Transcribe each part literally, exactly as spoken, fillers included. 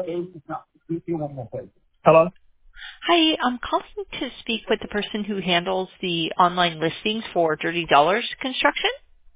Hello? Hi, I'm calling to speak with the person who handles the online listings for Dirty Dollars Construction.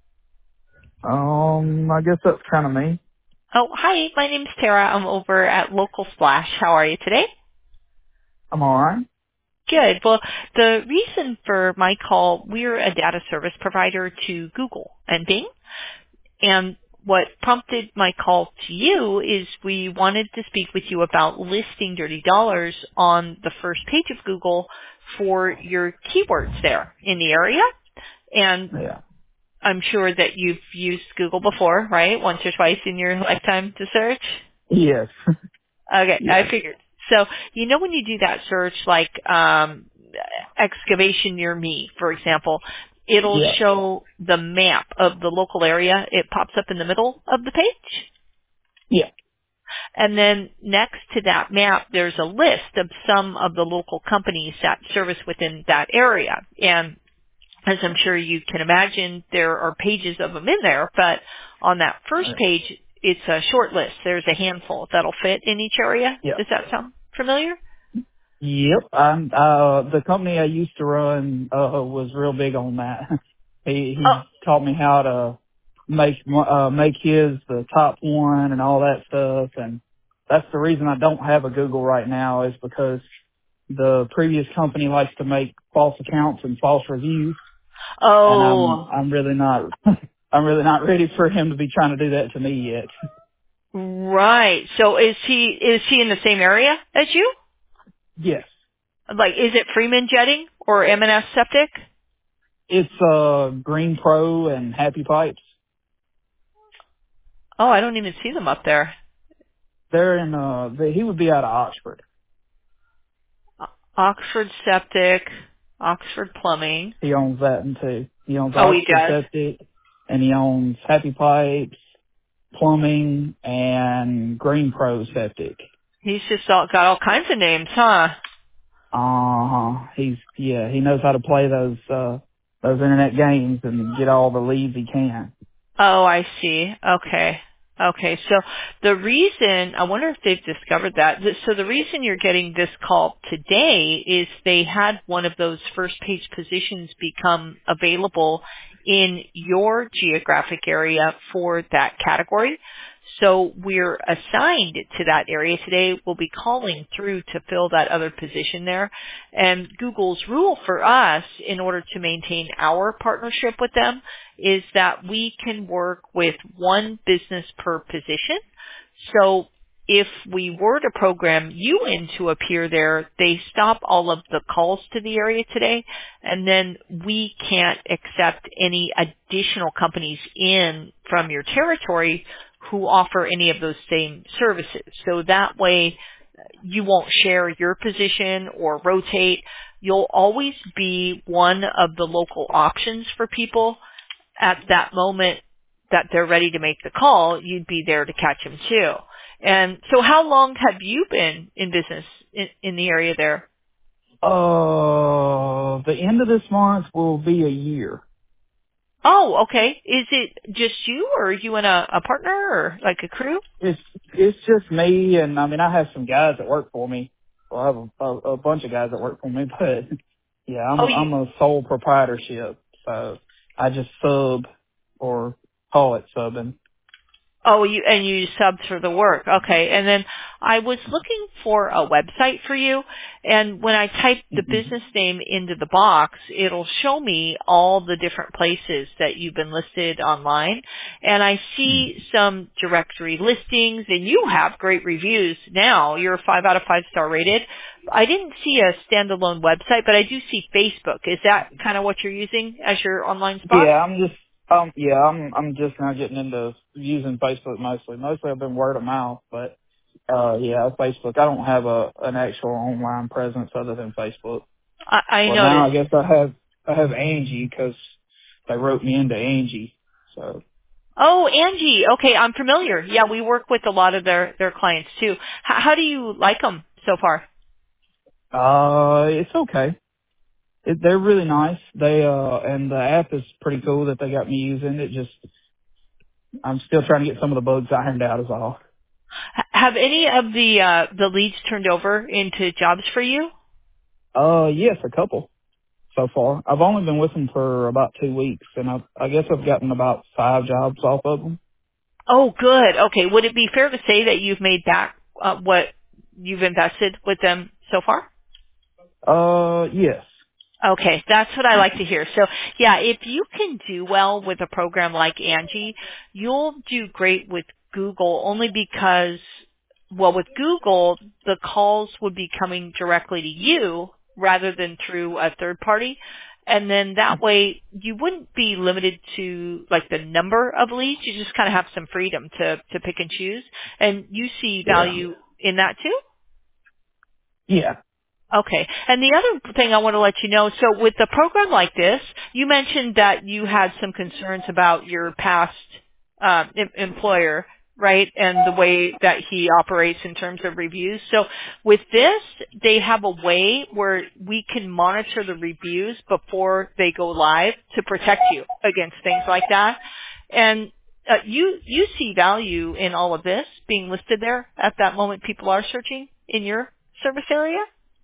Um, I guess that's kind of me. Oh, hi, my name's Tara. I'm over at Local Splash. How are you today? I'm alright. Good. Well, the reason for my call, we're a data service provider to Google and Bing. And what prompted my call to you is we wanted to speak with you about listing Dirty Dollars on the first page of Google for your keywords there in the area. And Yeah. I'm sure that you've used Google before, right? Once or twice in your lifetime to search? Yes. Okay, I Yes. figured. So, you know when you do that search like um, excavation near me, for example, it'll Yeah. show the map of the local area. It pops up in the middle of the page. Yeah. And then next to that map, there's a list of some of the local companies that service within that area. And as I'm sure you can imagine, there are pages of them in there, but on that first page, it's a short list. There's a handful that'll fit in each area. Yeah. Does that sound familiar? Yep. I'm, uh, the company I used to run, uh, was real big on that. he, Oh, he taught me how to make, uh, make his the top one and all that stuff. And that's the reason I don't have a Google right now is because the previous company likes to make false accounts and false reviews. And I'm, oh, I'm really not, I'm really not ready for him to be trying to do that to me yet. right. So is he is he in the same area as you? Yes. Like, is it Freeman Jetting or M and S Septic? It's uh Green Pro and Happy Pipes. Oh, I don't even see them up there. They're in uh they, he would be out of Oxford. Oxford Septic, Oxford Plumbing. He owns that one too. He owns Oh, he Oxford does. Septic and he owns Happy Pipes, Plumbing, and Green Pro Septic. He's just all, got all kinds of names, huh? Uh huh. He's yeah, he knows how to play those uh those internet games and get all the leads he can. Oh, I see. Okay. Okay. So the reason, I wonder if they've discovered that. Th- So the reason you're getting this call today is they had one of those first page positions become available in your geographic area for that category. So we're assigned to that area today. We'll be calling through to fill that other position there. And Google's rule for us in order to maintain our partnership with them is that we can work with one business per position. So if we were to program you in to appear there, they stop all of the calls to the area today, and then we can't accept any additional companies in from your territory who offer any of those same services. So that way you won't share your position or rotate. You'll always be one of the local options for people at that moment that they're ready to make the call. You'd be there to catch them too. And so how long have you been in business in, in the area there? Uh the end of this month will be a year. Oh, okay. Is it just you or are you and a, a partner or like a crew? It's it's just me, and I mean I have some guys that work for me. Well, I have a, a, a bunch of guys that work for me, but yeah, Oh, I'm you, I'm a sole proprietorship, so I just sub or call it subbing. Oh, you and you subbed for the work. Okay. And then I was looking for a website for you, and when I type the Mm-mm. business name into the box, it'll show me all the different places that you've been listed online. And I see some directory listings, and you have great reviews now. You're a five out of five star rated. I didn't see a standalone website, but I do see Facebook. Is that kind of what you're using as your online spot? Yeah, I'm just um yeah I'm I'm just now getting into using Facebook mostly. Mostly I've been word of mouth, but uh yeah Facebook. I don't have a an actual online presence other than Facebook. I, I Well, now noticed. I guess I have I have Angie because they wrote me into Angie. So Oh, Angie. Okay, I'm familiar. Yeah, we work with a lot of their their clients too. H- how do you like them so far? uh, it's okay. It, they're really nice. They uh, and the app is pretty cool that they got me using. It just I'm still trying to get some of the bugs ironed out is all. H- Have any of the uh, the leads turned over into jobs for you? Uh, yes, a couple so far. I've only been with them for about two weeks, and I, I guess I've gotten about five jobs off of them. Oh, good. Okay. Would it be fair to say that you've made back uh, what you've invested with them so far? Uh, yes. Okay, that's what I like to hear. So yeah, if you can do well with a program like Angie, you'll do great with Google only because, well, with Google, the calls would be coming directly to you rather than through a third party. And then that way you wouldn't be limited to like the number of leads. You just kind of have some freedom to, to pick and choose. And you see Yeah. value in that too? Yeah. Okay. And the other thing I want to let you know, so with a program like this, you mentioned that you had some concerns about your past uh, em- employer, right, and the way that he operates in terms of reviews. So with this, they have a way where we can monitor the reviews before they go live to protect you against things like that. And uh, you you see value in all of this being listed there at that moment people are searching in your service area?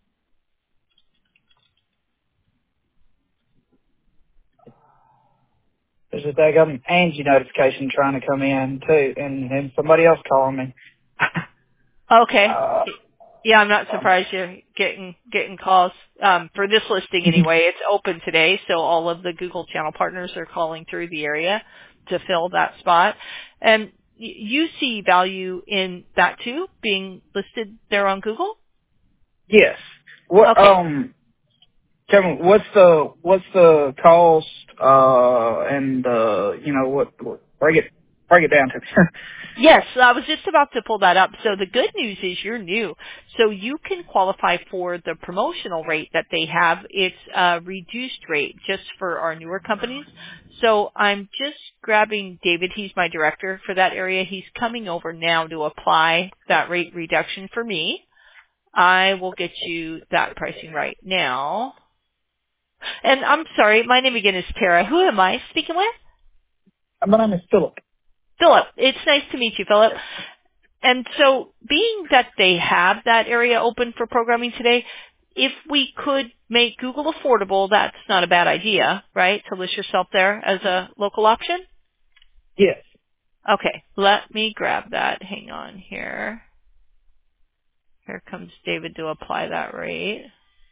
There's a daggum Angie notification trying to come in too, and, and somebody else calling me. Okay. uh, Yeah, I'm not um, surprised you're getting getting calls. Um, for this listing anyway, it's open today, so all of the Google channel partners are calling through the area to fill that spot. And y- you see value in that too, being listed there on Google? yes. What Okay. um, Kevin? What's the what's the cost? Uh, and uh, you know what? what break it break it down to me. Yes, I was just about to pull that up. So the good news is you're new. So you can qualify for the promotional rate that they have. It's a reduced rate just for our newer companies. So I'm just grabbing David. He's my director for that area. He's coming over now to apply that rate reduction for me. I will get you that pricing right now. And I'm sorry, my name again is Tara. Who am I speaking with? My name is Philip. Philip. It's nice to meet you, Philip. And so being that they have that area open for programming today, if we could make Google affordable, that's not a bad idea, right? To list yourself there as a local option? Yes. Okay, let me grab that. Hang on here. Here comes David to apply that rate.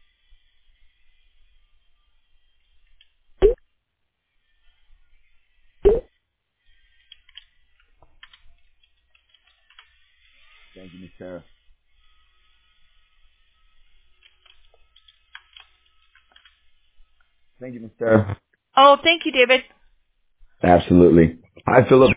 Thank you, Miss Sarah. Thank you, Miss Sarah. Oh, thank you, David. Absolutely. Hi, Philip.